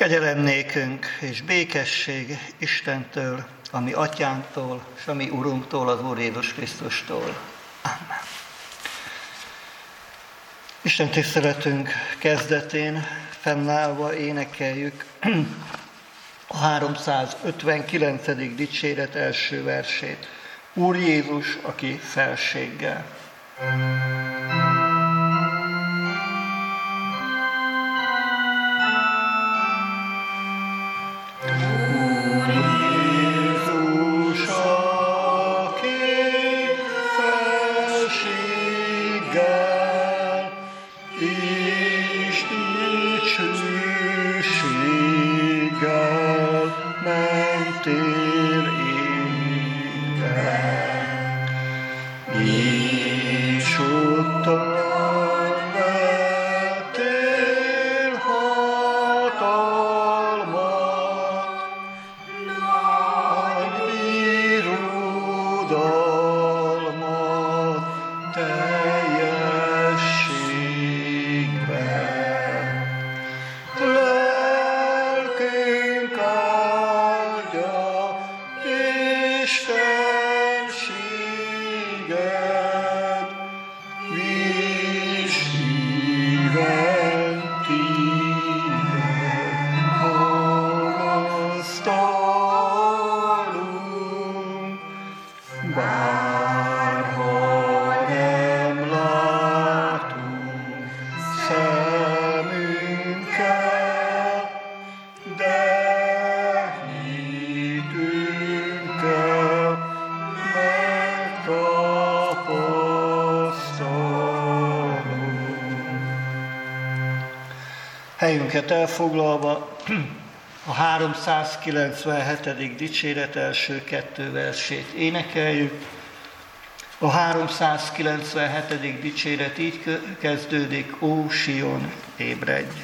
Kegyelem nékünk és békesség Istentől, a mi atyánktól, és a mi Urunktól, az Úr Jézus Krisztustól. Amen. Isten tiszteletünk kezdetén fennállva énekeljük a 359. dicséret első versét. Úr Jézus, aki felséggel. Helyünket elfoglalva a 397. dicséret első 2 versét énekeljük. A 397. dicséret így kezdődik: Ó Sion, ébredj!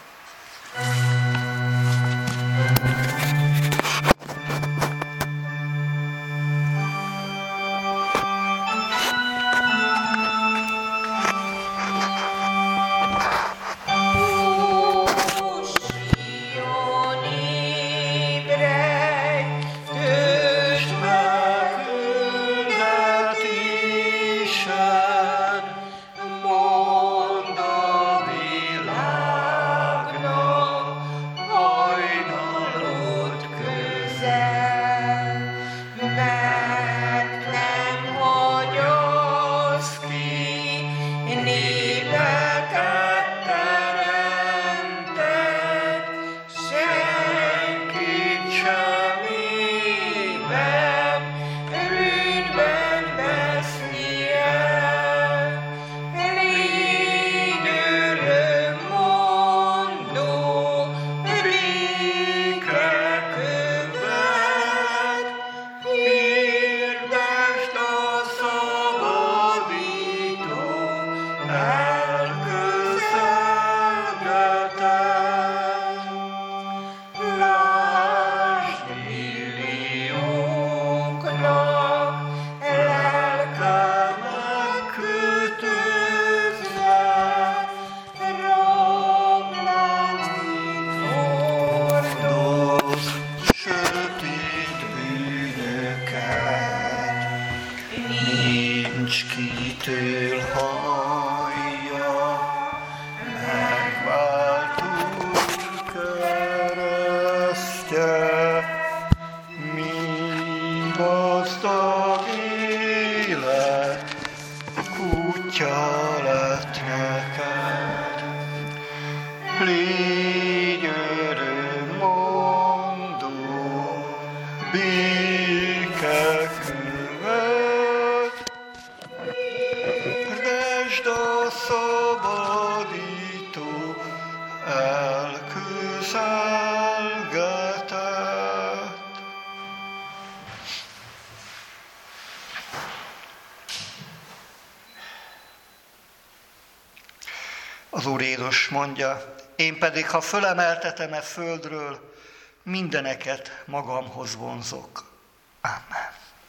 Az Úr Jézus mondja: én pedig, ha fölemeltetem földről, mindeneket magamhoz vonzok. Amen.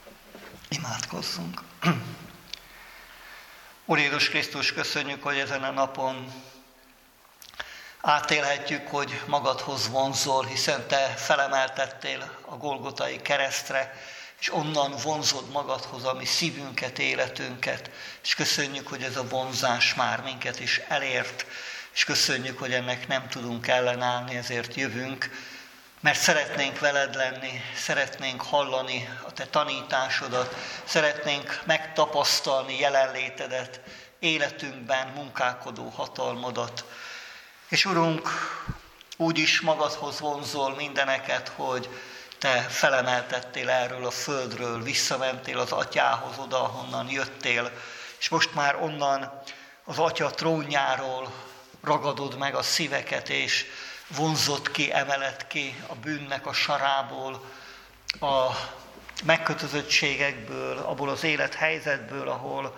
Imádkozzunk. Úr Jézus Krisztus, köszönjük, hogy ezen a napon Átélhetjük, hogy magadhoz vonzol, hiszen te felemeltettél a Golgotai keresztre, és onnan vonzod magadhoz a mi szívünket, életünket, és köszönjük, hogy ez a vonzás már minket is elért, és köszönjük, hogy ennek nem tudunk ellenállni, ezért jövünk, mert szeretnénk veled lenni, szeretnénk hallani a te tanításodat, szeretnénk megtapasztalni jelenlétedet, életünkben munkálkodó hatalmadat. És Urunk, úgy is magadhoz vonzol mindeneket, hogy te felemeltettél erről a földről, visszamentél az Atyához oda, ahonnan jöttél, és most már onnan az Atya trónjáról ragadod meg a szíveket, és vonzod ki, emeled ki a bűnnek a sarából, a megkötözöttségekből, abból az élethelyzetből,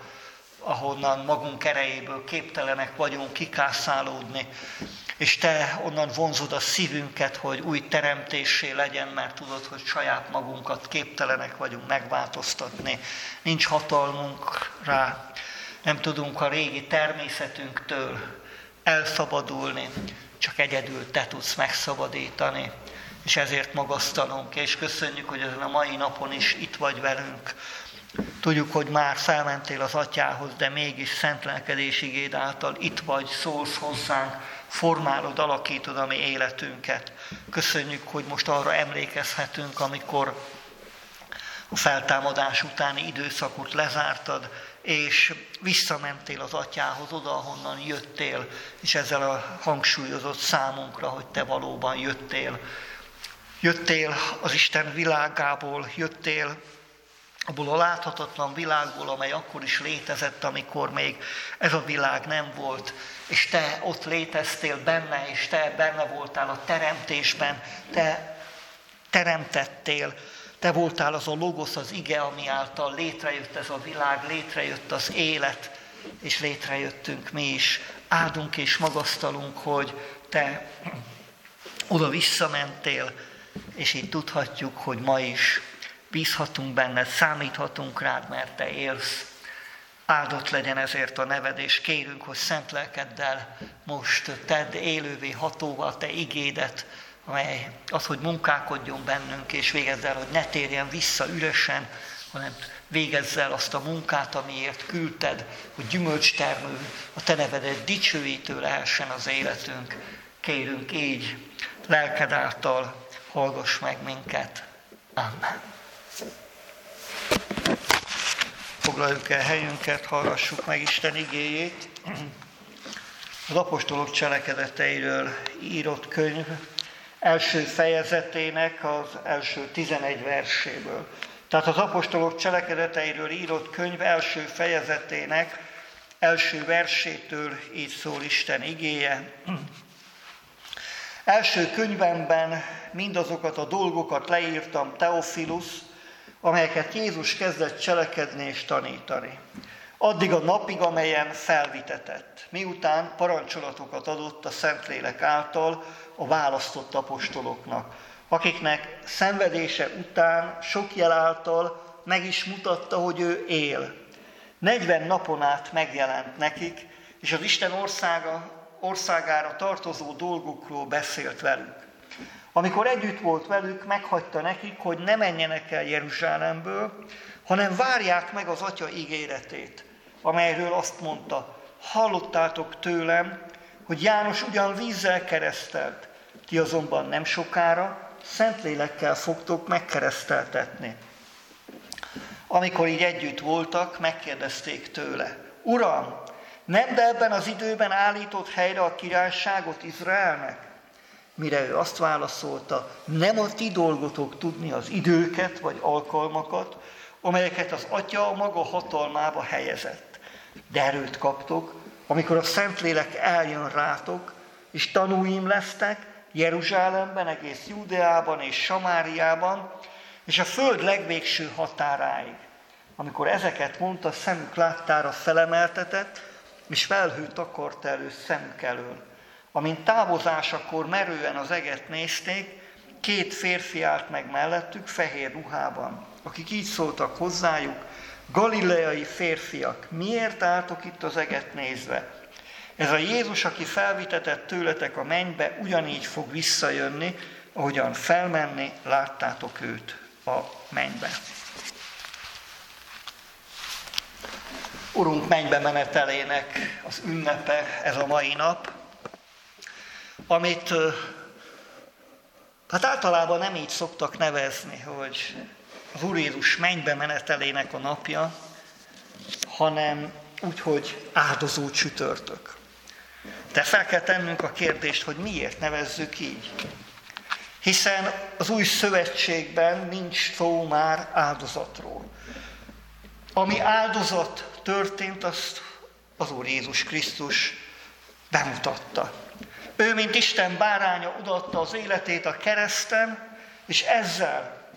ahonnan magunk erejéből képtelenek vagyunk kikászálódni, és te onnan vonzod a szívünket, hogy új teremtéssé legyen, mert tudod, hogy saját magunkat képtelenek vagyunk megváltoztatni. Nincs hatalmunk rá, nem tudunk a régi természetünktől elszabadulni, csak egyedül te tudsz megszabadítani, és ezért magasztalunk, és köszönjük, hogy ezen a mai napon is itt vagy velünk. Tudjuk, hogy már felmentél az Atyához, de mégis szent lelkedés igéd által itt vagy, szólsz hozzánk, formálod, alakítod a mi életünket. Köszönjük, hogy most arra emlékezhetünk, amikor a feltámadás utáni időszakot lezártad, és visszamentél az Atyához oda, ahonnan jöttél, és ezzel a hangsúlyozott számunkra, hogy te valóban jöttél. Jöttél az Isten világából, jöttél abból a láthatatlan világból, amely akkor is létezett, amikor még ez a világ nem volt, és te ott léteztél benne, és te benne voltál a teremtésben, te teremtettél, te voltál az a logosz, az ige, ami által létrejött ez a világ, létrejött az élet, és létrejöttünk mi is. Áldunk és magasztalunk, hogy te oda visszamentél, és így tudhatjuk, hogy ma is bízhatunk benned, számíthatunk rád, mert te élsz. Áldott legyen ezért a neved, és kérünk, hogy szent lelkeddel most tedd élővé, hatóvá te igédet, amely az, hogy munkálkodjon bennünk, és végezz el, hogy ne térjen vissza üresen, hanem végezz el azt a munkát, amiért küldted, hogy gyümölcstermő, a te nevedet dicsőítő lehessen az életünk. Kérünk így, lelked által hallgass meg minket. Amen. Foglaljuk el helyünket, hallgassuk meg Isten igéjét. Az apostolok cselekedeteiről írott könyv első fejezetének az első 11 verséből. Tehát az apostolok cselekedeteiről írott könyv első fejezetének első versétől így szól Isten igéje. Első könyvemben mindazokat a dolgokat leírtam, Teofilus, amelyeket Jézus kezdett cselekedni és tanítani. Addig a napig, amelyen felvitetett, miután parancsolatokat adott a Szentlélek által a választott apostoloknak, akiknek szenvedése után sok jel által meg is mutatta, hogy ő él. 40 napon át megjelent nekik, és az Isten országára tartozó dolgokról beszélt velük. Amikor együtt volt velük, meghagyta nekik, hogy ne menjenek el Jeruzsálemből, hanem várják meg az Atya ígéretét, amelyről azt mondta, hallottátok tőlem, hogy János ugyan vízzel keresztelt, ti azonban nem sokára Szentlélekkel fogtok megkereszteltetni. Amikor így együtt voltak, megkérdezték tőle, Uram, nem de ebben az időben állított helyre a királyságot Izraelnek? Mire ő azt válaszolta, nem a ti dolgotok tudni az időket vagy alkalmakat, amelyeket az Atya a maga hatalmába helyezett. De erőt kaptok, amikor a Szentlélek eljön rátok, és tanúim lesztek Jeruzsálemben, egész Júdeában és Samáriában, és a föld legvégső határáig. Amikor ezeket mondta, szemük láttára felemeltetett, és felhőt takart elő szemük elől. Amint távozásakor merően az eget nézték, 2 férfi állt meg mellettük fehér ruhában, akik így szóltak hozzájuk, galileai férfiak, miért álltok itt az eget nézve? Ez a Jézus, aki felvitetett tőletek a mennybe, ugyanígy fog visszajönni, ahogyan felmenni, láttátok őt a mennybe. Urunk mennybe menetelének az ünnepe ez a mai nap, amit hát általában nem így szoktak nevezni, hogy az Úr Jézus mennybe menetelének a napja, hanem úgy, hogy áldozó csütörtök. De fel kell tennünk a kérdést, hogy miért nevezzük így. Hiszen az új szövetségben nincs szó már áldozatról. Ami áldozat történt, azt az Úr Jézus Krisztus bemutatta. Ő, mint Isten báránya odaadta az életét a kereszten, és ezzel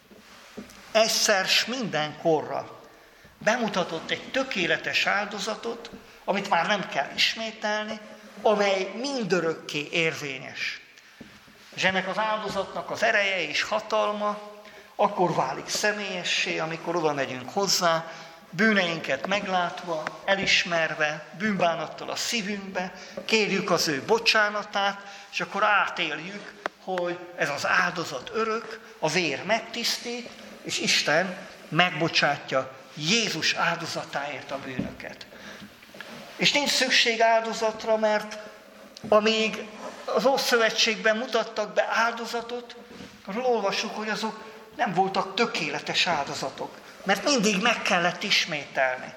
egyszer s mindenkorra bemutatott egy tökéletes áldozatot, amit már nem kell ismételni, amely mindörökké érvényes. És ennek az áldozatnak az ereje és hatalma akkor válik személyessé, amikor oda megyünk hozzá, bűneinket meglátva, elismerve, bűnbánattal a szívünkbe, kérjük az ő bocsánatát, és akkor átéljük, hogy ez az áldozat örök, a vér megtisztít, és Isten megbocsátja Jézus áldozatáért a bűnöket. És nincs szükség áldozatra, mert amíg az Ószövetségben mutattak be áldozatot, arról olvasjuk, hogy azok nem voltak tökéletes áldozatok, mert mindig meg kellett ismételni.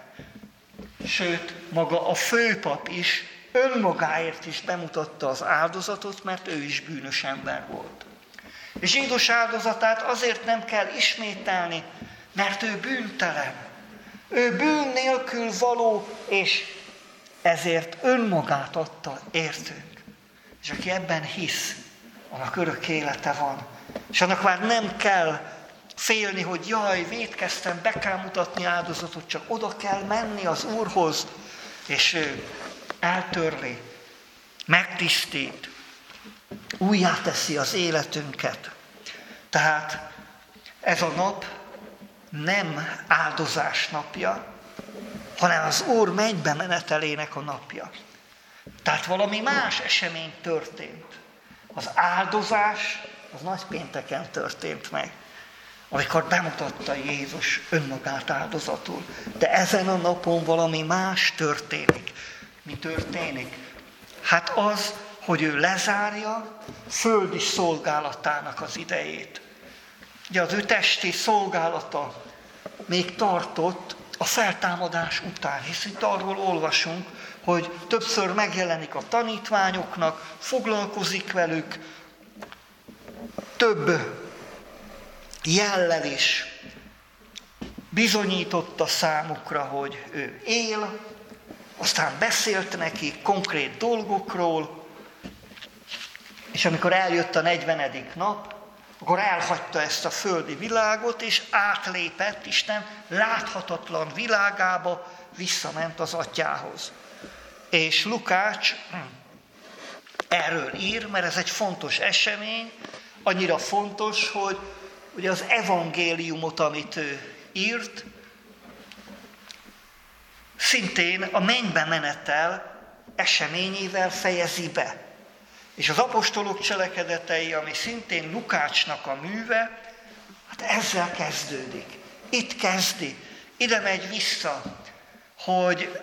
Sőt, maga a főpap is önmagáért is bemutatta az áldozatot, mert ő is bűnös ember volt. És Jézus áldozatát azért nem kell ismételni, mert ő bűntelen. Ő bűn nélkül való, és ezért önmagát adta értünk. És aki ebben hisz, annak örök élete van. És annak már nem kell félni, hogy jaj, vétkeztem, be kell mutatni áldozatot, csak oda kell menni az Úrhoz, és ő eltörli, megtisztít, újjá teszi az életünket. Tehát ez a nap nem áldozás napja, hanem az Úr mennybe menetelének a napja. Tehát valami más esemény történt. Az áldozás az nagypénteken történt meg, amikor bemutatta Jézus önmagát áldozatul. De ezen a napon valami más történik. Mi történik? Hát az, hogy ő lezárja földi szolgálatának az idejét. Ugye az ő testi szolgálata még tartott a feltámadás után, hisz itt arról olvasunk, hogy többször megjelenik a tanítványoknak, foglalkozik velük, több jellel is bizonyította számukra, hogy ő él, aztán beszélt neki konkrét dolgokról, és amikor eljött a 40. nap, akkor elhagyta ezt a földi világot, és átlépett Isten láthatatlan világába, visszament az Atyához. És Lukács erről ír, mert ez egy fontos esemény, annyira fontos, hogy ugye az evangéliumot, amit ő írt, szintén a mennybe menetel eseményével fejezi be. És az apostolok cselekedetei, ami szintén Lukácsnak a műve, hát ezzel kezdődik. Itt kezdi, ide megy vissza, hogy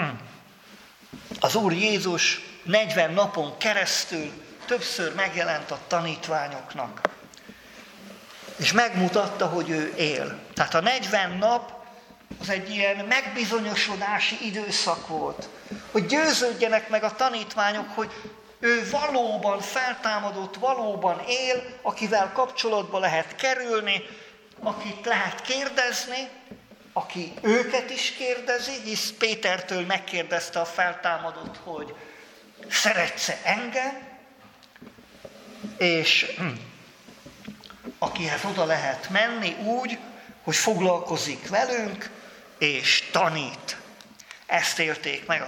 az Úr Jézus 40 napon keresztül többször megjelent a tanítványoknak. És megmutatta, hogy ő él. Tehát a 40 nap az egy ilyen megbizonyosodási időszak volt, hogy győződjenek meg a tanítványok, hogy ő valóban feltámadott, valóban él, akivel kapcsolatba lehet kerülni, akit lehet kérdezni, aki őket is kérdezi, hisz Pétertől megkérdezte a feltámadott, hogy szeretsz-e engem, és akihez oda lehet menni úgy, hogy foglalkozik velünk, és tanít. Ezt élték meg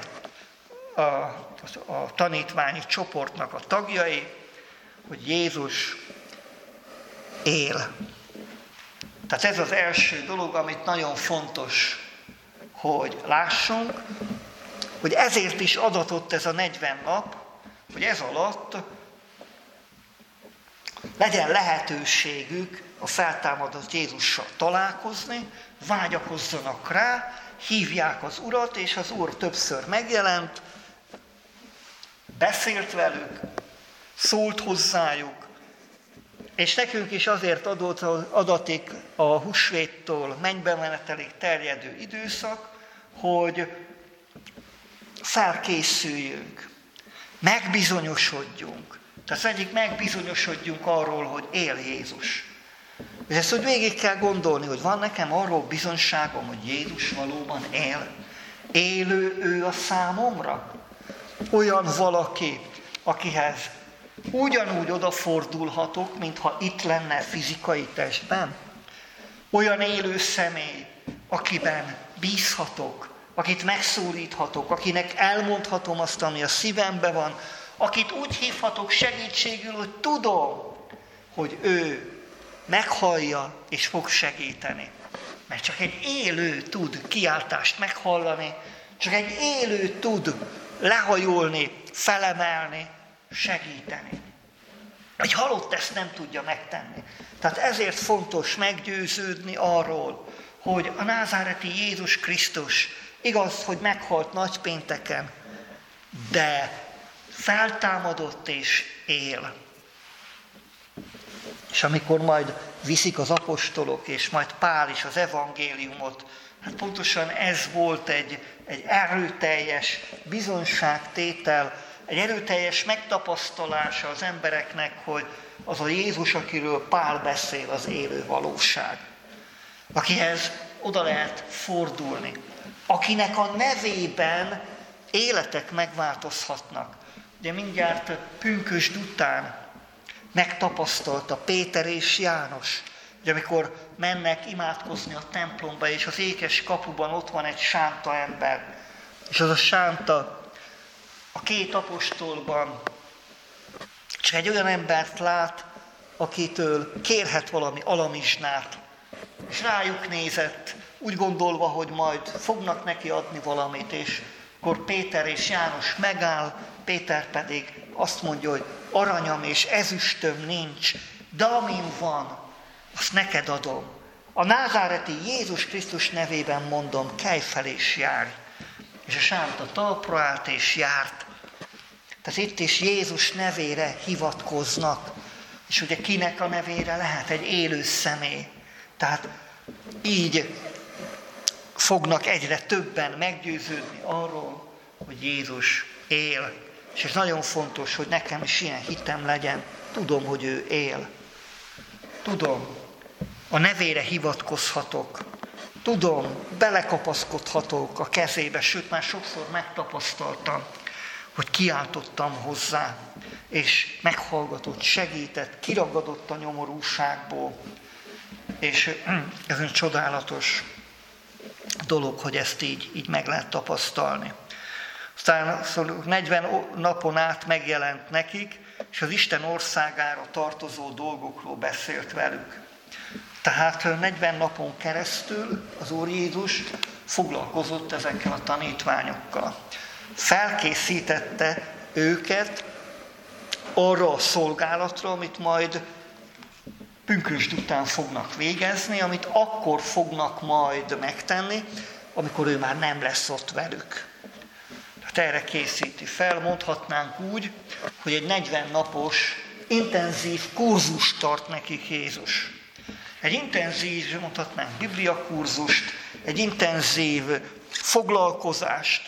a tanítványi csoportnak a tagjai, hogy Jézus él. Tehát ez az első dolog, amit nagyon fontos, hogy lássunk, hogy ezért is adatott ez a 40 nap, hogy ez alatt legyen lehetőségük a feltámadott Jézussal találkozni, vágyakozzanak rá, hívják az Urat, és az Úr többször megjelent, beszélt velük, szólt hozzájuk, és nekünk is azért adatik a húsvéttól mennybe menetelig terjedő időszak, hogy felkészüljünk, megbizonyosodjunk. Tehát az egyik megbizonyosodjunk arról, hogy él Jézus. És ezt úgy végig kell gondolni, hogy van nekem arról bizonyságom, hogy Jézus valóban él. Élő ő a számomra. Olyan valaki, akihez ugyanúgy odafordulhatok, mintha itt lenne fizikai testben. Olyan élő személy, akiben bízhatok, akit megszólíthatok, akinek elmondhatom azt, ami a szívemben van, akit úgy hívhatok segítségül, hogy tudom, hogy ő meghallja és fog segíteni. Mert csak egy élő tud kiáltást meghallani, csak egy élő tud lehajolni, felemelni, segíteni. Egy halott ezt nem tudja megtenni. Tehát ezért fontos meggyőződni arról, hogy a názáreti Jézus Krisztus igaz, hogy meghalt nagypénteken, de feltámadott és él. És amikor majd viszik az apostolok, és majd Pál is az evangéliumot, hát pontosan ez volt egy erőteljes bizonyságtétel, egy erőteljes megtapasztalása az embereknek, hogy az a Jézus, akiről Pál beszél, az élő valóság. Akihez oda lehet fordulni. Akinek a nevében életek megváltozhatnak. Ugye mindjárt pünkösd után megtapasztalta Péter és János, hogy amikor mennek imádkozni a templomba, és az ékes kapuban ott van egy sánta ember, és az a sánta a két apostolban csak egy olyan embert lát, akitől kérhet valami alamizsnát, és rájuk nézett, úgy gondolva, hogy majd fognak neki adni valamit, és akkor Péter és János megáll, Péter pedig azt mondja, hogy aranyam és ezüstöm nincs, de amin van, azt neked adom. A názáreti Jézus Krisztus nevében mondom, kelj fel és járj. És a sánta talpra állt és járt. Tehát itt is Jézus nevére hivatkoznak. És ugye kinek a nevére lehet? Egy élő személy. Tehát így fognak egyre többen meggyőződni arról, hogy Jézus él. És ez nagyon fontos, hogy nekem is ilyen hitem legyen. Tudom, hogy ő él. Tudom, a nevére hivatkozhatok. Tudom, belekapaszkodhatok a kezébe, sőt már sokszor megtapasztaltam, hogy kiáltottam hozzá, és meghallgatott, segített, kiragadott a nyomorúságból. És ez egy csodálatos dolog, hogy ezt így meg lehet tapasztalni. Aztán 40 napon át megjelent nekik, és az Isten országára tartozó dolgokról beszélt velük. Tehát 40 napon keresztül az Úr Jézus foglalkozott ezekkel a tanítványokkal. Felkészítette őket arra a szolgálatra, amit majd pünkösd után fognak végezni, amit akkor fognak majd megtenni, amikor ő már nem lesz ott velük. Tehát erre készíti fel, mondhatnánk úgy, hogy egy 40 napos intenzív kurzust tart nekik Jézus. Egy intenzív, mondhatnánk bibliakurzust, egy intenzív foglalkozást,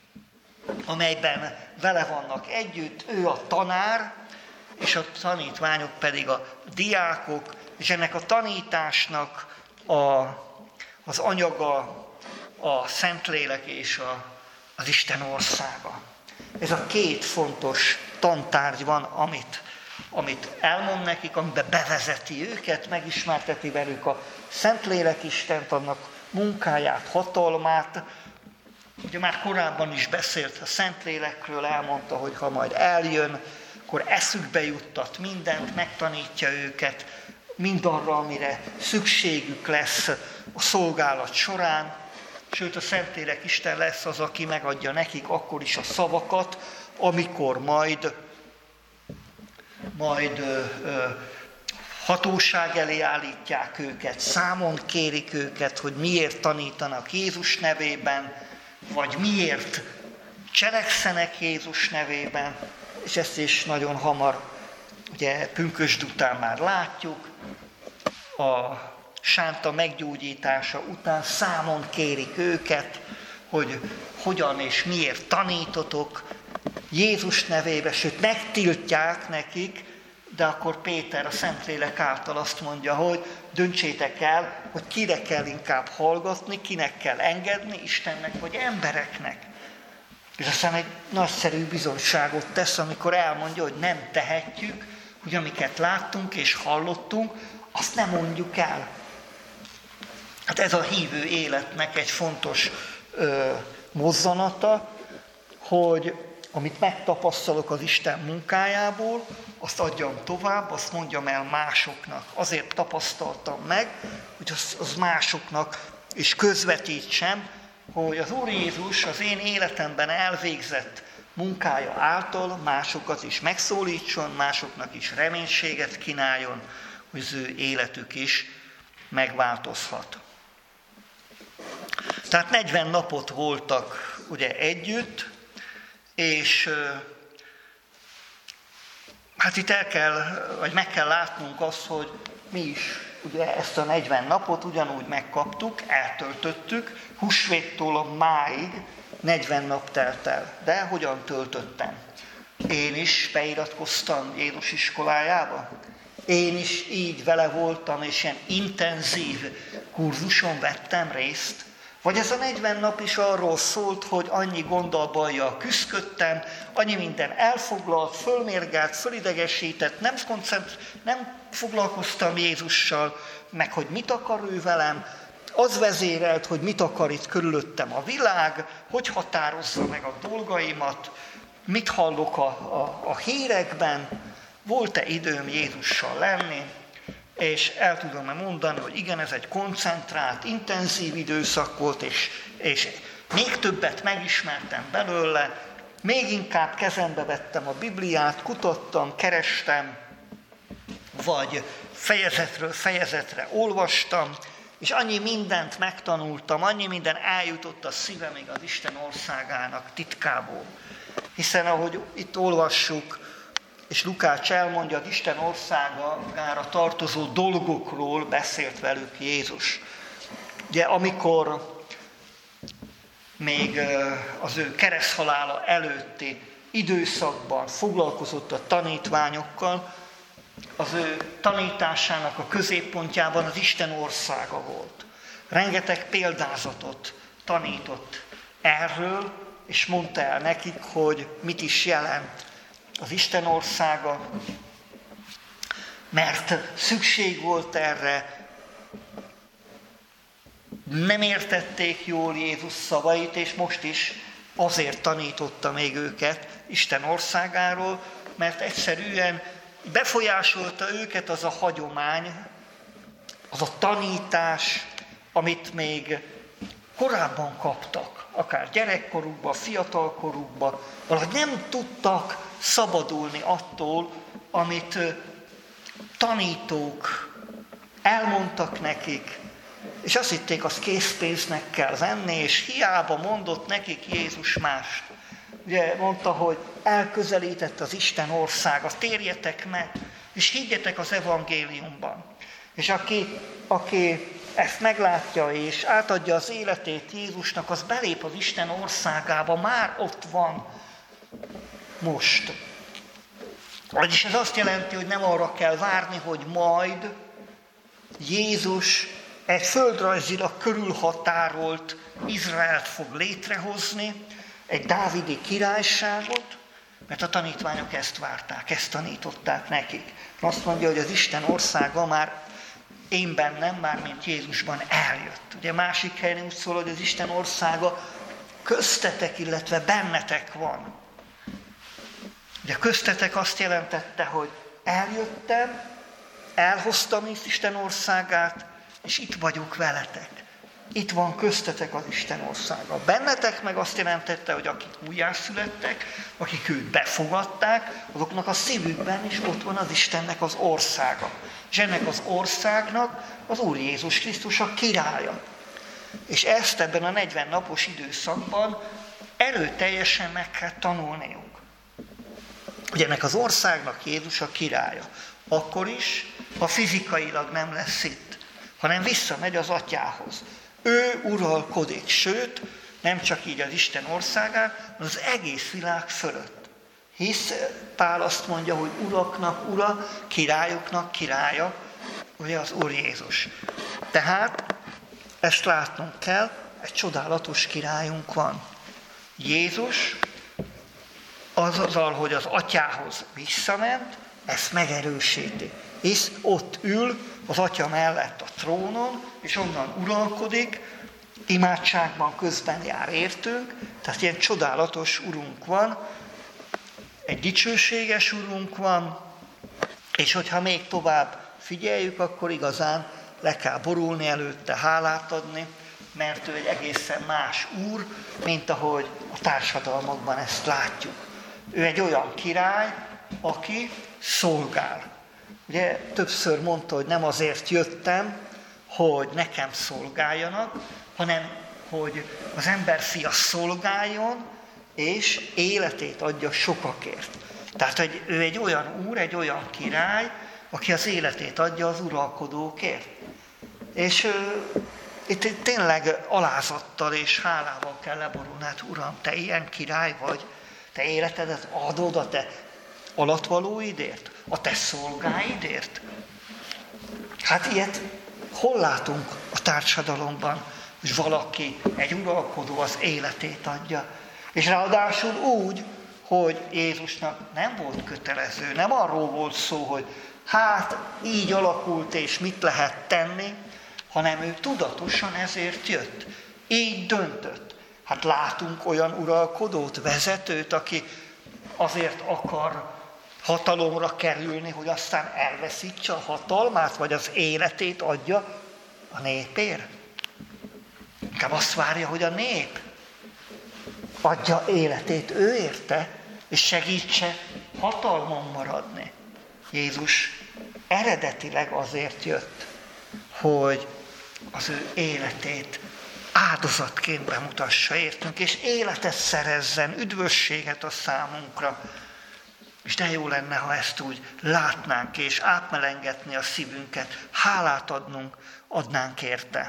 amelyben vele vannak együtt, ő a tanár, és a tanítványok pedig a diákok, és ennek a tanításnak az anyaga a Szentlélek és az Isten országa. Ez a két fontos tantárgy van, amit elmond nekik, amiben bevezeti őket, megismerteti velük a Szentlélek Istent, annak munkáját, hatalmát. Ugye már korábban is beszélt a Szentlélekről, elmondta, hogy ha majd eljön, akkor eszükbe juttat mindent, megtanítja őket mindarra, amire szükségük lesz a szolgálat során. Sőt, a Szentlélek Isten lesz az, aki megadja nekik akkor is a szavakat, amikor majd hatóság elé állítják őket, számon kérik őket, hogy miért tanítanak Jézus nevében, vagy miért cselekszenek Jézus nevében, és ezt is nagyon hamar, ugye pünkösd után már látjuk, a sánta meggyógyítása után számon kérik őket, hogy hogyan és miért tanítotok Jézus nevébe, sőt megtiltják nekik, de akkor Péter a Szentlélek által azt mondja, hogy döntsétek el, hogy kire kell inkább hallgatni, kinek kell engedni, Istennek vagy embereknek. És aztán egy nagyszerű bizonyságot tesz, amikor elmondja, hogy nem tehetjük, hogy amiket láttunk és hallottunk, azt nem mondjuk el. Hát ez a hívő életnek egy fontos mozzanata, hogy amit megtapasztalok az Isten munkájából, azt adjam tovább, azt mondjam el másoknak. Azért tapasztaltam meg, hogy az másoknak is közvetítsem, hogy az Úr Jézus az én életemben elvégzett munkája által másokat is megszólítson, másoknak is reménységet kínáljon, hogy az ő életük is megváltozhat. Tehát 40 napot voltak ugye együtt, és hát itt meg kell látnunk azt, hogy mi is ugye ezt a 40 napot ugyanúgy megkaptuk, eltöltöttük, húsvéttól a máig 40 nap telt el. De hogyan töltöttem? Én is beiratkoztam Jézus iskolájába. Én is így vele voltam, és ilyen intenzív kurzuson vettem részt. Vagy ez a 40 nap is arról szólt, hogy annyi gonddal, bajjal küszködtem, annyi minden elfoglalt, fölmérgelt, fölidegesített, nem foglalkoztam Jézussal, meg hogy mit akar ő velem, az vezérelt, hogy mit akar itt körülöttem a világ, hogy határozza meg a dolgaimat, mit hallok a hírekben, volt-e időm Jézussal lenni, és el tudom mondani, hogy igen, ez egy koncentrált, intenzív időszak volt, és még többet megismertem belőle, még inkább kezembe vettem a Bibliát, kutattam, kerestem, vagy fejezetről fejezetre olvastam, és annyi mindent megtanultam, annyi minden eljutott a szívemig az Isten országának titkából. Hiszen ahogy itt olvassuk, és Lukács elmondja, az Isten országára tartozó dolgokról beszélt velük Jézus. Ugye amikor még az ő kereszthalála előtti időszakban foglalkozott a tanítványokkal, az ő tanításának a középpontjában az Isten országa volt. Rengeteg példázatot tanított erről, és mondta el nekik, hogy mit is jelent az Isten országa, mert szükség volt erre, nem értették jól Jézus szavait, és most is azért tanította még őket Isten országáról, mert egyszerűen befolyásolta őket az a hagyomány, az a tanítás, amit még korábban kaptak, akár gyerekkorukban, fiatalkorukban, valahogy nem tudtak szabadulni attól, amit tanítók elmondtak nekik, és azt hitték, azt készpénznek kell venni, és hiába mondott nekik Jézus mást. Ugye mondta, hogy elközelített az Isten országa, térjetek meg, és higgyetek az evangéliumban. És aki ezt meglátja, és átadja az életét Jézusnak, az belép az Isten országába, már ott van most. Vagyis ez azt jelenti, hogy nem arra kell várni, hogy majd Jézus egy földrajzilag körülhatárolt Izraelt fog létrehozni, egy dávidi királyságot, mert a tanítványok ezt várták, ezt tanították nekik. Azt mondja, hogy az Isten országa már én bennem, mármint Jézusban eljött. Ugye másik helyen úgy szól, hogy az Isten országa köztetek, illetve bennetek van. Ugye köztetek azt jelentette, hogy eljöttem, elhoztam Isten országát, és itt vagyok veletek. itt van köztetek az Isten országa. Bennetek meg azt jelentette, hogy akik újjászülettek, akik őt befogadták, azoknak a szívükben is ott van az Istennek az országa. És ennek az országnak az Úr Jézus Krisztus a királya. És ezt ebben a 40 napos időszakban erőteljesen meg kell tanulniuk. Hogy ennek az országnak Jézus a királya. Akkor is, ha fizikailag nem lesz itt, hanem visszamegy az Atyához. Ő uralkodik, sőt, nem csak így az Isten országán, hanem az egész világ fölött. Hisz Pál azt mondja, hogy uraknak ura, királyoknak királya, ugye az Úr Jézus. Tehát ezt látnunk kell, egy csodálatos királyunk van. Jézus azzal, hogy az Atyához visszament, ezt megerősíti. Hisz ott ül az Atya mellett a trónon, és onnan uralkodik, imádságban közben jár értünk, tehát ilyen csodálatos urunk van, egy dicsőséges urunk van, és hogyha még tovább figyeljük, akkor igazán le kell borulni előtte, hálát adni, mert ő egy egészen más úr, mint ahogy a társadalmakban ezt látjuk. Ő egy olyan király, aki szolgál. Ugye többször mondta, hogy nem azért jöttem, hogy nekem szolgáljanak, hanem hogy az emberfia szolgáljon, és életét adja sokakért. Tehát hogy ő egy olyan úr, egy olyan király, aki az életét adja az uralkodókért. És itt tényleg alázattal és hálával kell leborulni. Hát Uram, te ilyen király vagy, te életedet adod a te alatvalóidért, a te szolgáidért. Hát ilyet hol látunk a társadalomban, hogy valaki, egy uralkodó az életét adja. És ráadásul úgy, hogy Jézusnak nem volt kötelező, nem arról volt szó, hogy hát így alakult és mit lehet tenni, hanem ő tudatosan ezért jött. Így döntött. Hát látunk olyan uralkodót, vezetőt, aki azért akar hatalomra kerülni, hogy aztán elveszítse a hatalmát, vagy az életét adja a népért. Inkább azt várja, hogy a nép adja életét ő érte, és segítse hatalmon maradni. Jézus eredetileg azért jött, hogy az ő életét áldozatként bemutassa értünk, és életet szerezzen, üdvösséget a számunkra. És de jó lenne, ha ezt úgy látnánk, és átmelengetni a szívünket, hálát adnánk érte.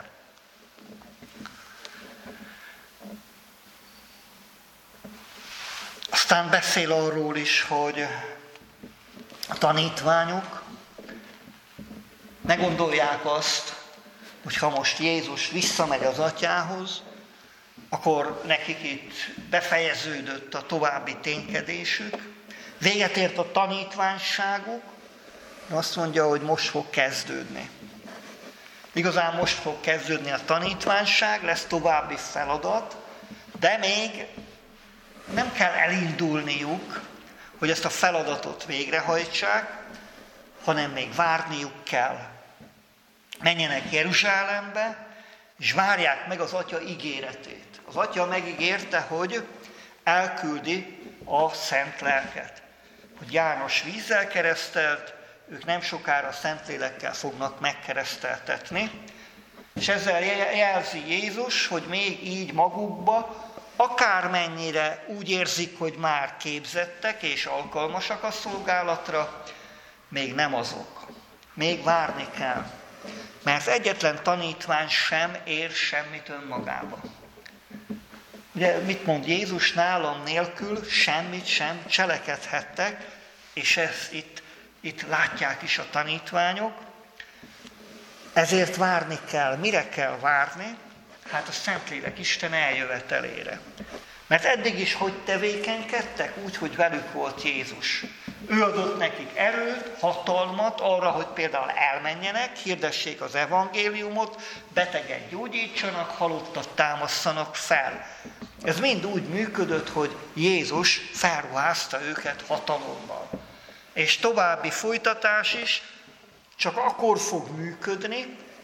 Aztán beszél arról is, hogy a tanítványok ne gondolják azt, hogy ha most Jézus visszamegy az Atyához, akkor nekik itt befejeződött a további ténykedésük, véget ért a tanítványságuk, de azt mondja, hogy most fog kezdődni. Igazán most fog kezdődni a tanítványság, lesz további feladat, de még nem kell elindulniuk, hogy ezt a feladatot végrehajtsák, hanem még várniuk kell. Menjenek Jeruzsálembe, és várják meg az Atya ígéretét. Az Atya megígérte, hogy elküldi a Szent Lelket. Hogy János vízzel keresztelt, ők nem sokára Szentlélekkel fognak megkereszteltetni, és ezzel jelzi Jézus, hogy még így magukba, akármennyire úgy érzik, hogy már képzettek és alkalmasak a szolgálatra, még nem azok. Még várni kell. Mert egyetlen tanítvány sem ér semmit önmagába. Ugye mit mond Jézus? Nálam nélkül semmit sem cselekedhettek, és ezt itt látják is a tanítványok. Ezért várni kell. Mire kell várni? Hát a Szentlélek Isten eljövetelére. Mert eddig is hogy tevékenykedtek? Úgy, hogy velük volt Jézus. Ő adott nekik erőt, hatalmat arra, hogy például elmenjenek, hirdessék az evangéliumot, beteget gyógyítsanak, halottat támasszanak fel. Ez mind úgy működött, hogy Jézus felruházta őket hatalommal. És további folytatás is csak akkor fog működni,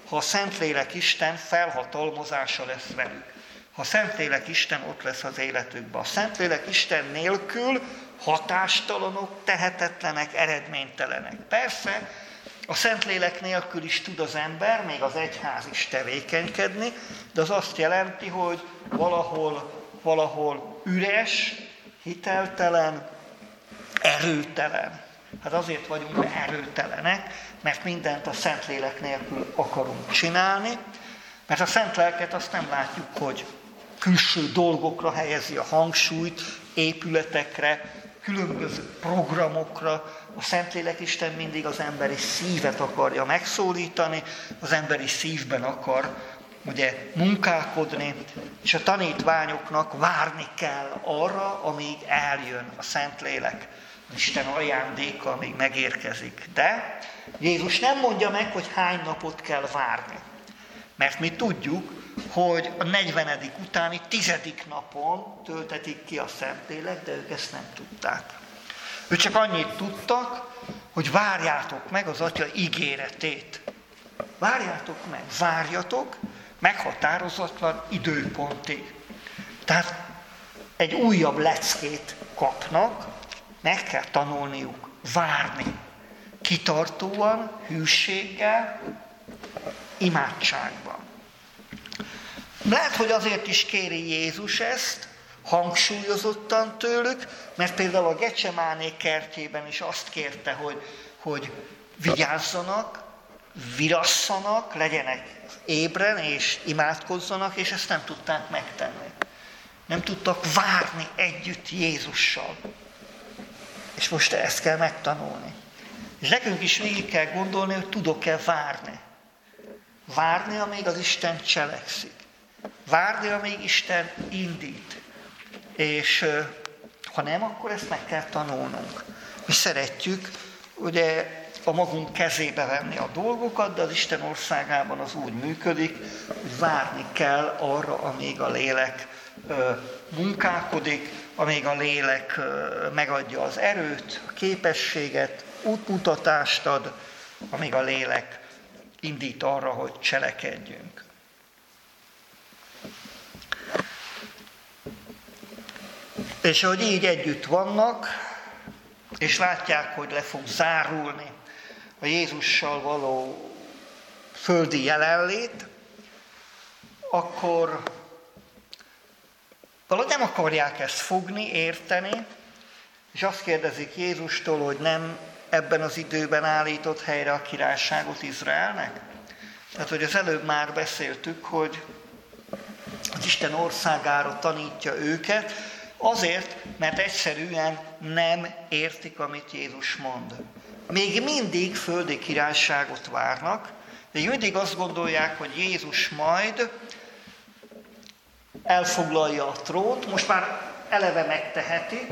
ha a Szentlélek Isten felhatalmazása lesz velük. Ha a Szentlélek Isten ott lesz az életükben. A Szentlélek Isten nélkül hatástalanok, tehetetlenek, eredménytelenek. Persze, a Szentlélek nélkül is tud az ember, még az egyház is tevékenykedni, de az azt jelenti, hogy valahol üres, hiteltelen, erőtelen. Hát azért vagyunk erőtelenek, mert mindent a Szentlélek nélkül akarunk csinálni, mert a Szent Lelket azt nem látjuk, hogy külső dolgokra helyezi a hangsúlyt, épületekre, különböző programokra. A Szentlélek Isten mindig az emberi szívet akarja megszólítani, az emberi szívben akar ugye munkálkodni, és a tanítványoknak várni kell arra, amíg eljön a Szentlélek, Isten ajándéka, amíg megérkezik. De Jézus nem mondja meg, hogy hány napot kell várni. Mert mi tudjuk, hogy a 40. utáni 10. napon töltetik ki a Szentlélek, de ők ezt nem tudták. Ők csak annyit tudtak, hogy várjátok meg az Atya ígéretét. Várjátok meg, várjatok meghatározatlan időpontig. Tehát egy újabb leckét kapnak, meg kell tanulniuk várni. Kitartóan, hűséggel, imádságban. Lehet, hogy azért is kéri Jézus ezt, hangsúlyozottan tőlük, mert például a Gecsemáné kertjében is azt kérte, hogy vigyázzanak, virasszanak, legyenek ébren és imádkozzanak, és ezt nem tudták megtenni. Nem tudtak várni együtt Jézussal. És most ezt kell megtanulni. És nekünk is végig kell gondolni, hogy tudok-e várni. Várni, amíg az Isten cselekszik. Várni, amíg Isten indít. És ha nem, akkor ezt meg kell tanulnunk. Mi szeretjük ugye a magunk kezébe venni a dolgokat, de az Isten országában az úgy működik, hogy várni kell arra, amíg a lélek munkálkodik, amíg a lélek megadja az erőt, a képességet, útmutatást ad, amíg a lélek indít arra, hogy cselekedjünk. És ahogy így együtt vannak, és látják, hogy le fog zárulni a Jézussal való földi jelenlét, akkor valahogy nem akarják ezt fogni, érteni, és azt kérdezik Jézustól, hogy nem ebben az időben állított helyre a királyságot Izraelnek? Tehát, hogy az előbb már beszéltük, hogy az Isten országára tanítja őket, azért, mert egyszerűen nem értik, amit Jézus mond. Még mindig földi királyságot várnak, még mindig azt gondolják, hogy Jézus majd elfoglalja a trónt, most már eleve megteheti,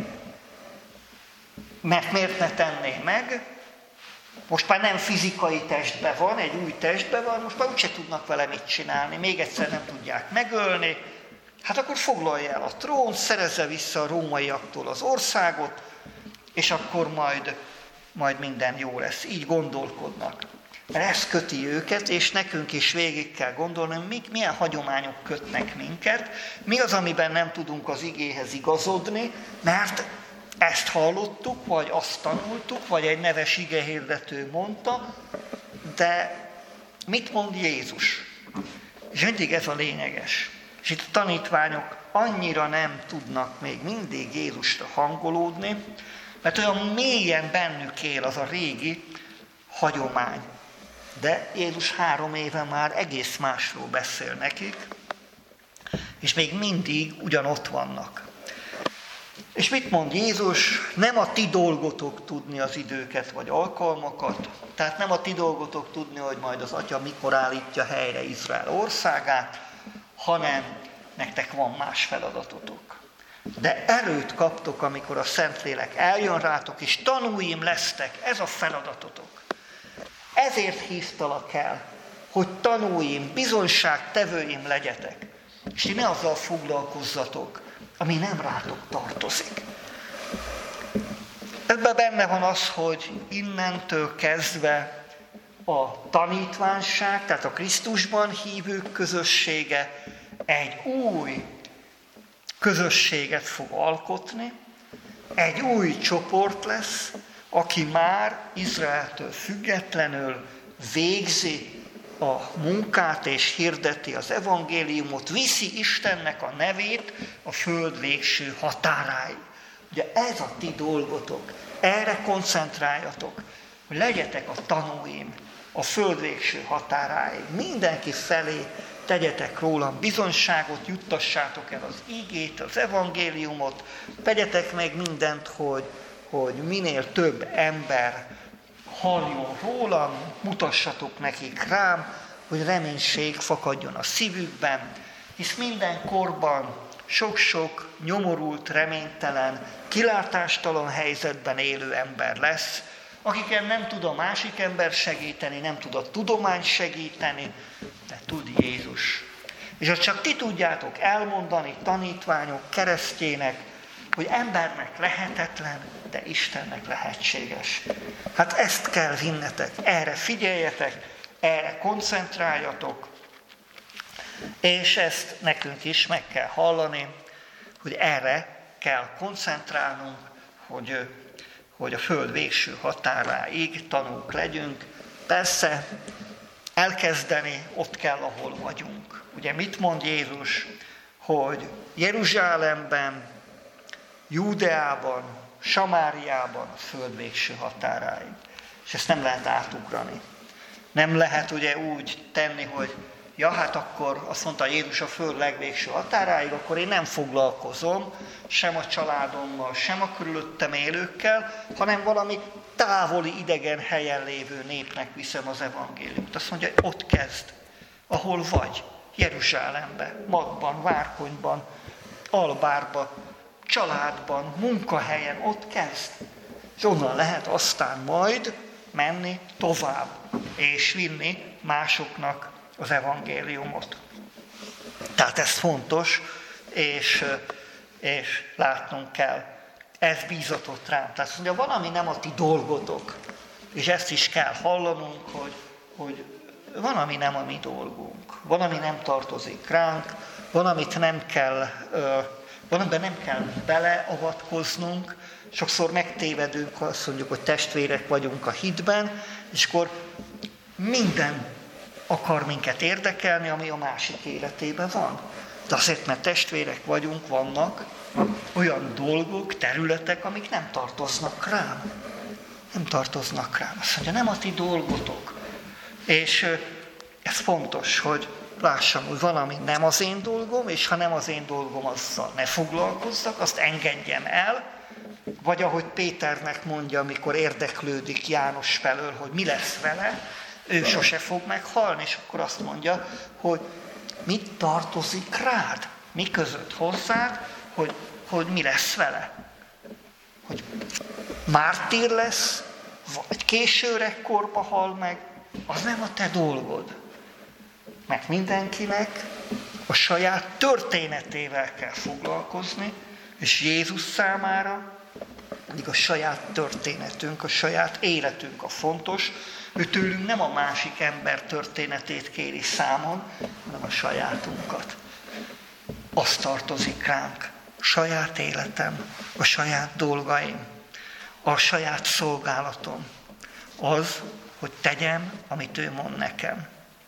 mert miért ne tenné meg? Most már nem fizikai testben van, egy új testben van, most már úgyse tudnak vele mit csinálni, még egyszer nem tudják megölni, hát akkor foglalja el a trónt, szerezze vissza a rómaiaktól az országot, és akkor majd minden jó lesz. Így gondolkodnak. Mert ez köti őket, és nekünk is végig kell gondolni, hogy milyen hagyományok kötnek minket, mi az, amiben nem tudunk az igéhez igazodni, mert ezt hallottuk, vagy azt tanultuk, vagy egy neves igehirdető mondta, de mit mond Jézus? És mindig ez a lényeges. És itt a tanítványok annyira nem tudnak még mindig Jézusra hangolódni, mert olyan mélyen bennük él az a régi hagyomány. De Jézus 3 éve már egész másról beszél nekik, és még mindig ugyanott vannak. És mit mond Jézus? Nem a ti dolgotok tudni az időket vagy alkalmakat, tehát nem a ti dolgotok tudni, hogy majd az Atya mikor állítja helyre Izrael országát, hanem nektek van más feladatotok. De erőt kaptok, amikor a Szentlélek eljön rátok, és tanúim lesztek, ez a feladatotok. Ezért hívtalak el, hogy tanúim, bizonyságtevőim legyetek. És ti ne azzal foglalkozzatok, ami nem rátok tartozik. Ebben benne van az, hogy innentől kezdve a tanítványság, tehát a Krisztusban hívők közössége egy új közösséget fog alkotni, egy új csoport lesz, aki már Izraeltől függetlenül végzi a munkát és hirdeti az evangéliumot, viszi Istennek a nevét a föld végső határáig. Ugye ez a ti dolgotok, erre koncentráljatok, hogy legyetek a tanúim a föld végső határáig. Mindenki felé tegyetek rólam bizonyságot, juttassátok el az ígét, az evangéliumot, tegyetek meg mindent, hogy minél több ember halljon rólam, mutassatok nekik rám, hogy reménység fakadjon a szívükben, hisz minden korban sok-sok nyomorult, reménytelen, kilátástalan helyzetben élő ember lesz, akiken nem tud a másik ember segíteni, nem tud a tudomány segíteni, de tud Jézus. És azt csak ti tudjátok elmondani, tanítványok, keresztjének, hogy embernek lehetetlen, de Istennek lehetséges. Hát ezt kell vinnetek, erre figyeljetek, erre koncentráljatok, és ezt nekünk is meg kell hallani, hogy erre kell koncentrálnunk, hogy a föld végső határáig tanúk legyünk. Persze elkezdeni ott kell, ahol vagyunk. Ugye mit mond Jézus? Hogy Jeruzsálemben, Júdeában, Samáriában a föld végső határáig. És ezt nem lehet átugrani. Nem lehet ugye úgy tenni, hogy ja, hát akkor azt mondta Jézus a föld legvégső határáig, akkor én nem foglalkozom sem a családommal, sem a körülöttem élőkkel, hanem valami távoli, idegen helyen lévő népnek viszem az evangéliumot. Azt mondja, hogy ott kezd, ahol vagy, Jeruzsálemben, Magban, Várkonyban, Albárban, családban, munkahelyen, ott kezd. És onnan lehet aztán majd menni tovább, és vinni másoknak az evangéliumot. Tehát ez fontos, és látnunk kell. Ez bízatott rám. Tehát mondja, van, ami nem a ti dolgotok, és ezt is kell hallanunk, hogy van, ami nem a mi dolgunk. Van, ami nem tartozik ránk, van, amit nem kell, valamiben nem kell beleavatkoznunk. Sokszor megtévedünk, azt mondjuk, hogy testvérek vagyunk a hitben, és akkor minden akar minket érdekelni, ami a másik életében van. De azért, mert testvérek vagyunk, vannak olyan dolgok, területek, amik nem tartoznak rám. Nem tartoznak rám. Azt mondja, nem a ti dolgotok. És ez fontos, hogy lássam, hogy valami nem az én dolgom, és ha nem az én dolgom, azzal ne foglalkozzak, azt engedjem el, vagy ahogy Péternek mondja, amikor érdeklődik János felől, hogy mi lesz vele, ő sose fog meghalni, és akkor azt mondja, hogy mit tartozik rád, mi között hozzád, hogy mi lesz vele. Hogy mártír lesz, vagy későre korba hal meg, az nem a te dolgod. Mert mindenkinek a saját történetével kell foglalkozni, és Jézus számára pedig a saját történetünk, a saját életünk a fontos. Ő tőlünk nem a másik ember történetét kéri számon, hanem a sajátunkat. Az tartozik ránk, a saját életem, a saját dolgaim, a saját szolgálatom. Az, hogy tegyem, amit ő mond nekem.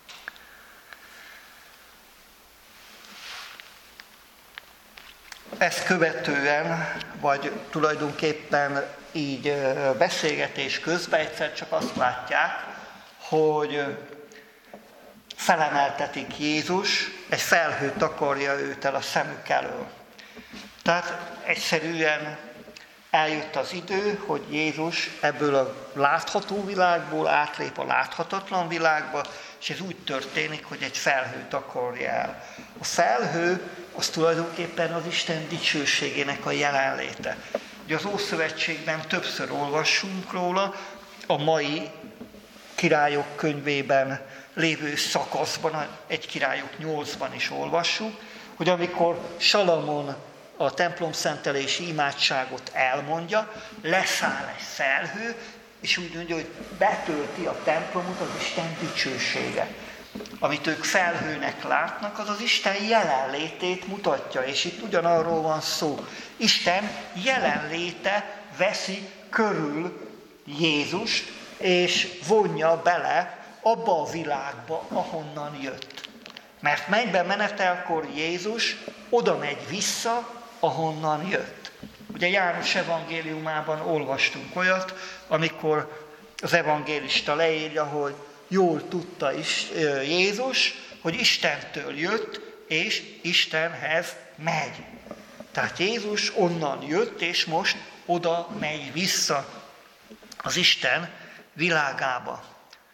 Ezt követően, vagy tulajdonképpen így beszélgetés közben egyszer csak azt látják, hogy felemeltetik Jézus, egy felhő takarja őt el a szemük elől. Tehát egyszerűen eljött az idő, hogy Jézus ebből a látható világból átlép a láthatatlan világba, és ez úgy történik, hogy egy felhő takarja el. A felhő az tulajdonképpen az Isten dicsőségének a jelenléte. Ugye az Ószövetségben többször olvassunk róla, a mai Királyok könyvében lévő szakaszban, egy Királyok 8-ban is olvassuk, hogy amikor Salamon a templom szentelési imádságot elmondja, leszáll egy felhő, és úgy mondja, hogy betölti a templomot az Isten dicsősége. Amit ők felhőnek látnak, az az Isten jelenlétét mutatja, és itt ugyanarról van szó. Isten jelenléte veszi körül Jézust, és vonja bele abba a világba, ahonnan jött. Mert mennybe menetelkor Jézus oda megy vissza, ahonnan jött. Ugye János evangéliumában olvastunk olyat, amikor az evangélista leírja, hogy jól tudta is Jézus, hogy Istentől jött, és Istenhez megy. Tehát Jézus onnan jött, és most oda megy vissza az Isten világába.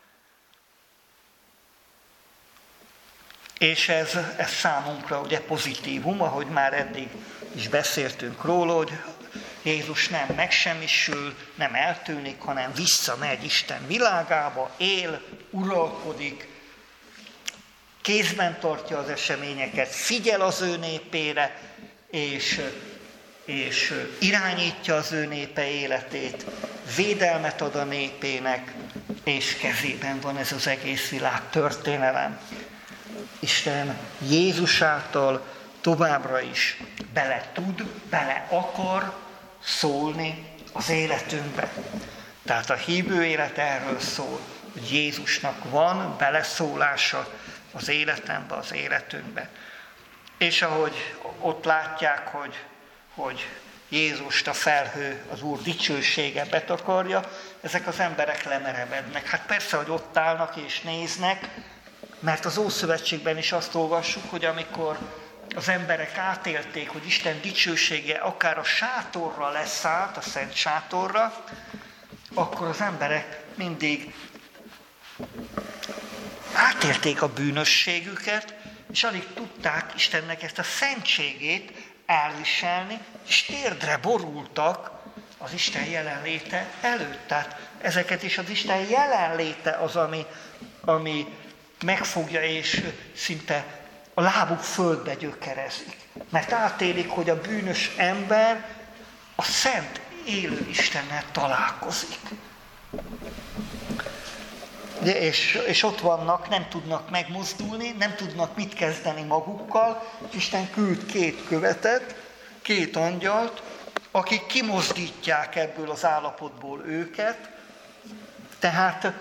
És ez számunkra ugye pozitívum, ahogy már eddig is beszéltünk róla, hogy Jézus nem megsemmisül, nem eltűnik, hanem visszamegy Isten világába, él, uralkodik, kézben tartja az eseményeket, figyel az ő népére, és irányítja az ő népe életét, védelmet ad a népének, és kezében van ez az egész világ történelem. Isten Jézus által továbbra is bele akar szólni az életünkbe. Tehát a hívő élet erről szól, hogy Jézusnak van beleszólása az életembe, az életünkbe. És ahogy ott látják, hogy Jézust a felhő, az Úr dicsősége betakarja, ezek az emberek lemerevednek. Hát persze, hogy ott állnak és néznek, mert az Ószövetségben is azt olvassuk, hogy amikor az emberek átélték, hogy Isten dicsősége akár a sátorra leszállt, a szent sátorra, akkor az emberek mindig átélték a bűnösségüket, és alig tudták Istennek ezt a szentségét elviselni, és térdre borultak az Isten jelenléte előtt. Tehát ezeket is az Isten jelenléte az, ami megfogja, és szinte a lábuk földbe gyökerezik. Mert átélik, hogy a bűnös ember a szent élő Istennel találkozik. És ott vannak, nem tudnak megmozdulni, nem tudnak mit kezdeni magukkal, és Isten küld 2 követet, 2 angyalt, akik kimozdítják ebből az állapotból őket, tehát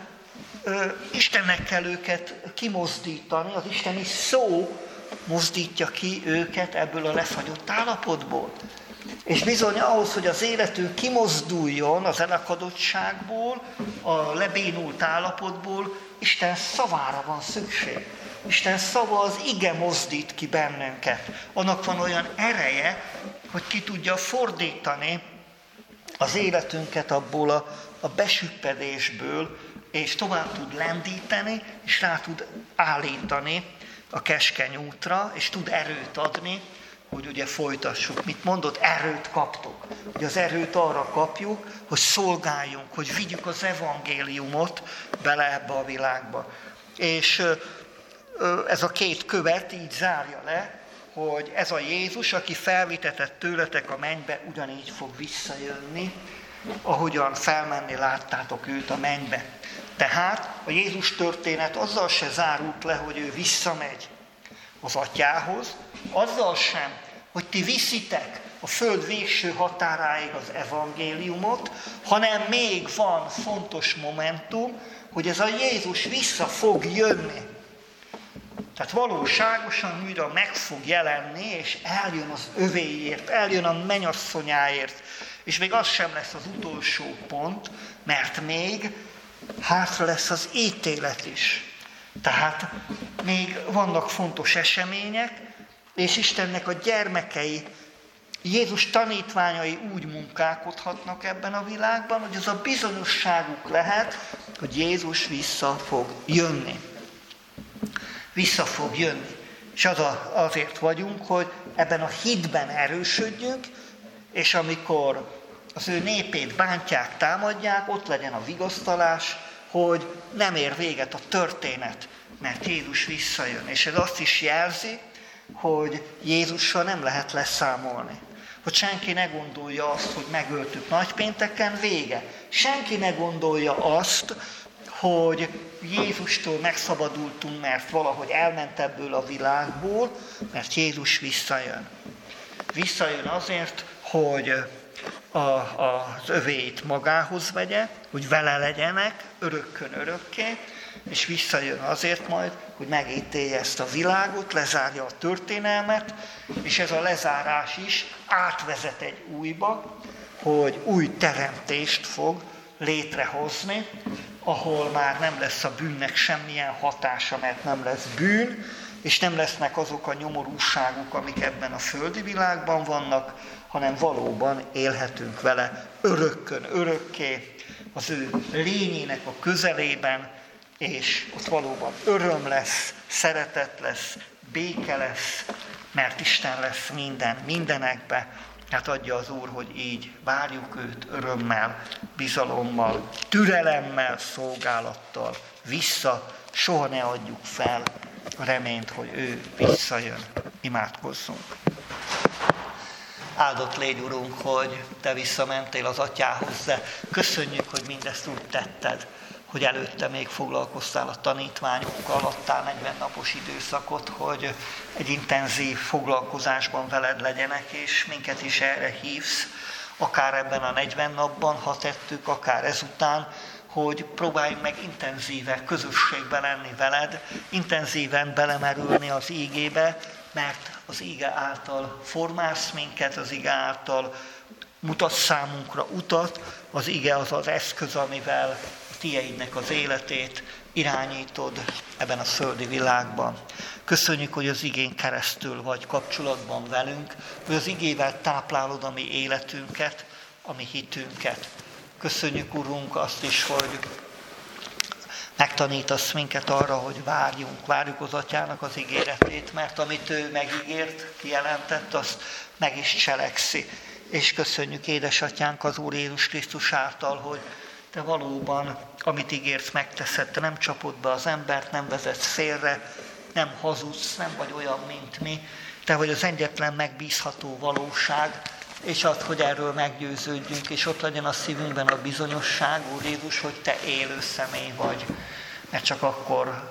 Istennek kell őket kimozdítani, az isteni szó mozdítja ki őket ebből a lefagyott állapotból. És bizony ahhoz, hogy az életünk kimozduljon az elakadottságból, a lebénult állapotból, Isten szavára van szükség. Isten szava, az ige mozdít ki bennünket. Annak van olyan ereje, hogy ki tudja fordítani az életünket abból a besüppedésből, és tovább tud lendíteni, és rá tud állítani a keskeny útra, és tud erőt adni, hogy ugye folytassuk. Mit mondott? Erőt kaptok. Ugye az erőt arra kapjuk, hogy szolgáljunk, hogy vigyük az evangéliumot bele ebbe a világba. És ez a 2 követ így zárja le, hogy ez a Jézus, aki felvitetett tőletek a mennybe, ugyanígy fog visszajönni, ahogyan felmenni láttátok őt a mennybe. Tehát a Jézus történet azzal se zárult le, hogy ő visszamegy az Atyához, azzal sem, hogy ti viszitek a föld végső határáig az evangéliumot, hanem még van fontos momentum, hogy ez a Jézus vissza fog jönni. Tehát valóságosan újra meg fog jelenni, és eljön az övéért, eljön a mennyasszonyáért, és még az sem lesz az utolsó pont, mert még hátra lesz az ítélet is. Tehát még vannak fontos események, és Istennek a gyermekei, Jézus tanítványai úgy munkálkodhatnak ebben a világban, hogy az a bizonyosságuk lehet, hogy Jézus vissza fog jönni. Vissza fog jönni. És azért vagyunk, hogy ebben a hitben erősödjünk, és amikor az ő népét bántják, támadják, ott legyen a vigasztalás, hogy nem ér véget a történet, mert Jézus visszajön. És ez azt is jelzi, hogy Jézussal nem lehet leszámolni. Hogy senki ne gondolja azt, hogy megöltük nagypénteken, vége. senki ne gondolja azt, hogy Jézustól megszabadultunk, mert valahogy elment ebből a világból, mert Jézus visszajön. Visszajön azért, hogy az övéit magához vegye, hogy vele legyenek örökkön örökké, és visszajön azért majd, hogy megítélje ezt a világot, lezárja a történelmet, és ez a lezárás is átvezet egy újba, hogy új teremtést fog létrehozni, ahol már nem lesz a bűnnek semmilyen hatása, mert nem lesz bűn, és nem lesznek azok a nyomorúságok, amik ebben a földi világban vannak, hanem valóban élhetünk vele örökkön örökké, az ő lényének a közelében, és ott valóban öröm lesz, szeretet lesz, béke lesz, mert Isten lesz mindenekbe. Hát adja az Úr, hogy így várjuk őt örömmel, bizalommal, türelemmel, szolgálattal vissza, soha ne adjuk fel a reményt, hogy ő visszajön. Imádkozzunk. Áldott légy, Urunk, hogy Te visszamentél az Atyához, de köszönjük, hogy mindezt úgy tetted, hogy előtte még foglalkoztál a tanítványokkal, adtál 40 napos időszakot, hogy egy intenzív foglalkozásban veled legyenek, és minket is erre hívsz, akár ebben a 40 napban, ha tettük, akár ezután, hogy próbáljunk meg intenzíve közösségben lenni veled, intenzíven belemerülni az ígébe, mert az íge által formálsz minket, az íge által mutatsz számunkra utat, az íge az az eszköz, amivel a tieidnek az életét irányítod ebben a földi világban. Köszönjük, hogy az igén keresztül vagy kapcsolatban velünk, hogy az igével táplálod a mi életünket, a mi hitünket. Köszönjük, Urunk, azt is, hogy megtanítasz minket arra, hogy várjuk az Atyának az ígéretét, mert amit ő megígért, kijelentett, azt meg is cselekszi. És köszönjük, édesatyánk, az Úr Jézus Krisztus által, hogy Te valóban, amit ígérsz, megteszed, Te nem csapod be az embert, nem vezetsz félre, nem hazudsz, nem vagy olyan, mint mi. Te vagy az egyetlen megbízható valóság, és az, hogy erről meggyőződjünk, és ott legyen a szívünkben a bizonyosság, Úr Jézus, hogy Te élő személy vagy. Mert csak akkor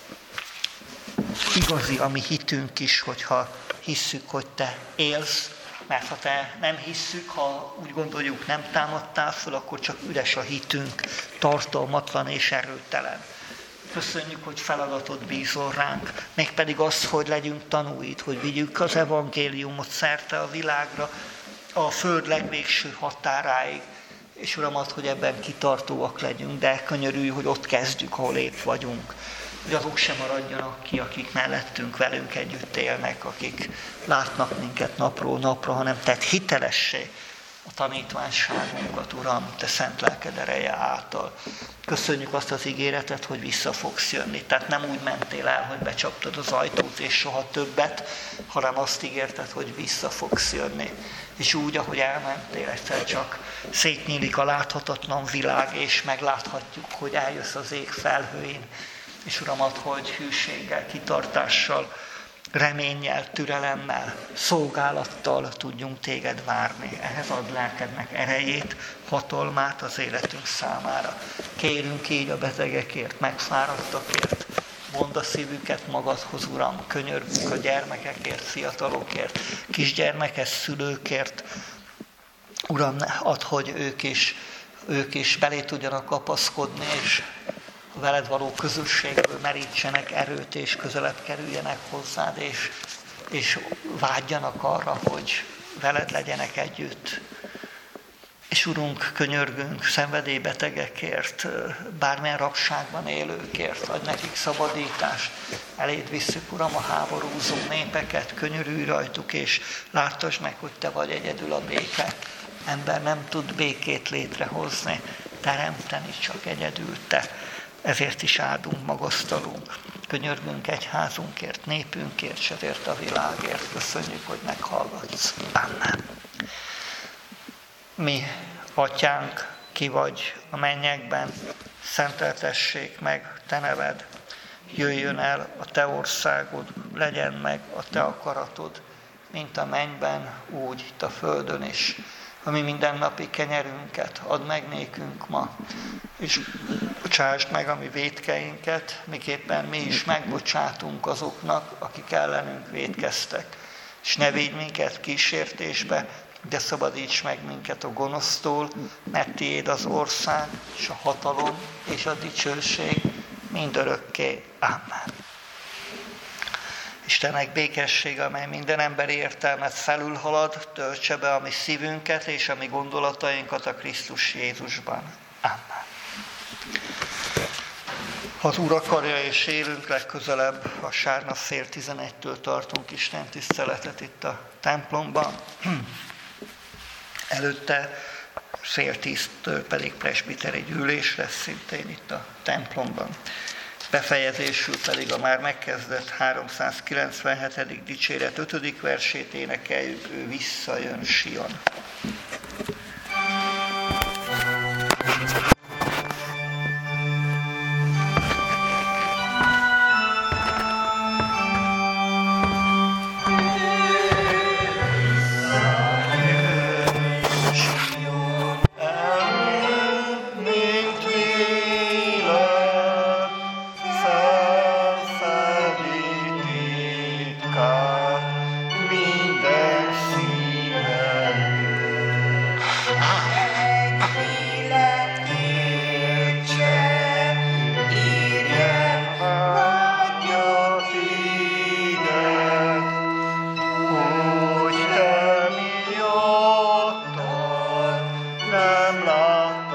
igazi a mi hitünk is, hogyha hisszük, hogy Te élsz, mert ha Te nem hisszük, ha úgy gondoljuk, nem támadtál föl, akkor csak üres a hitünk, tartalmatlan és erőtelen. Köszönjük, hogy feladatot bízol ránk, mégpedig az, hogy legyünk tanúid, hogy vigyük az evangéliumot szerte a világra, a föld legvégső határáig, és Uram, add, hogy ebben kitartóak legyünk, de könyörülj, hogy ott kezdjük, ahol épp vagyunk. Hogy azok sem maradjanak ki, akik mellettünk, velünk együtt élnek, akik látnak minket napról napra, hanem tedd hitelessé a tanítványságunkat, Uram, Te szent lelked ereje által. Köszönjük azt az ígéretet, hogy vissza fogsz jönni. Tehát nem úgy mentél el, hogy becsaptad az ajtót, és soha többet, hanem azt ígérted, hogy vissza fogsz jönni. És úgy, ahogy elmentél, egyszer csak szétnyílik a láthatatlan világ, és megláthatjuk, hogy eljössz az ég felhőin. És Uram, add, hogy hűséggel, kitartással, reménnyel, türelemmel, szolgálattal tudjunk Téged várni. Ehhez add lelkednek erejét, hatalmát az életünk számára. Kérünk így a betegekért, megfáradtakért, mondd a szívüket magadhoz, Uram, könyörgünk a gyermekekért, fiatalokért, kisgyermekes szülőkért. Uram, add, hogy ők is belé tudjanak kapaszkodni, és a veled való közösségből merítsenek erőt, és közelebb kerüljenek hozzád, és vágyjanak arra, hogy veled legyenek együtt. És Urunk, könyörgünk szenvedélybetegekért, bármilyen rabságban élőkért, adj nekik szabadítást. Eléd visszük, Uram, a háborúzó népeket, könyörülj rajtuk, és láttasd meg, hogy Te vagy egyedül a béke. Ember nem tud békét létrehozni, teremteni, csak egyedül Te. Ezért is áldunk, magasztalunk. Könyörgünk egyházunkért, népünkért, s ezért a világért. Köszönjük, hogy meghallgatsz. Amen. Mi, Atyánk, ki vagy a mennyekben, szenteltessék meg Te neved. Jöjjön el a Te országod, legyen meg a Te akaratod, mint a mennyben, úgy itt a földön is. mi mindennapi kenyerünket add meg nékünk ma, és bocsásd meg a mi vétkeinket, miképpen mi is megbocsátunk azoknak, akik ellenünk vétkeztek. És ne védj minket kísértésbe, de szabadíts meg minket a gonosztól, mert tiéd az ország, és a hatalom, és a dicsőség mindörökké. Amen. Istennek békessége, amely minden emberi értelmet felülhalad, töltse be a mi szívünket és a mi gondolatainkat a Krisztus Jézusban. Amen. Ha az Úr akarja és élünk, legközelebb vasárnap fél 11-től tartunk Isten tiszteletet itt a templomban. Előtte fél 10-től pedig presbiteri gyűlés lesz szintén itt a templomban. Befejezésül pedig a már megkezdett 397. dicséret 5. versét énekeljük, ő visszajön Sion. Nem lát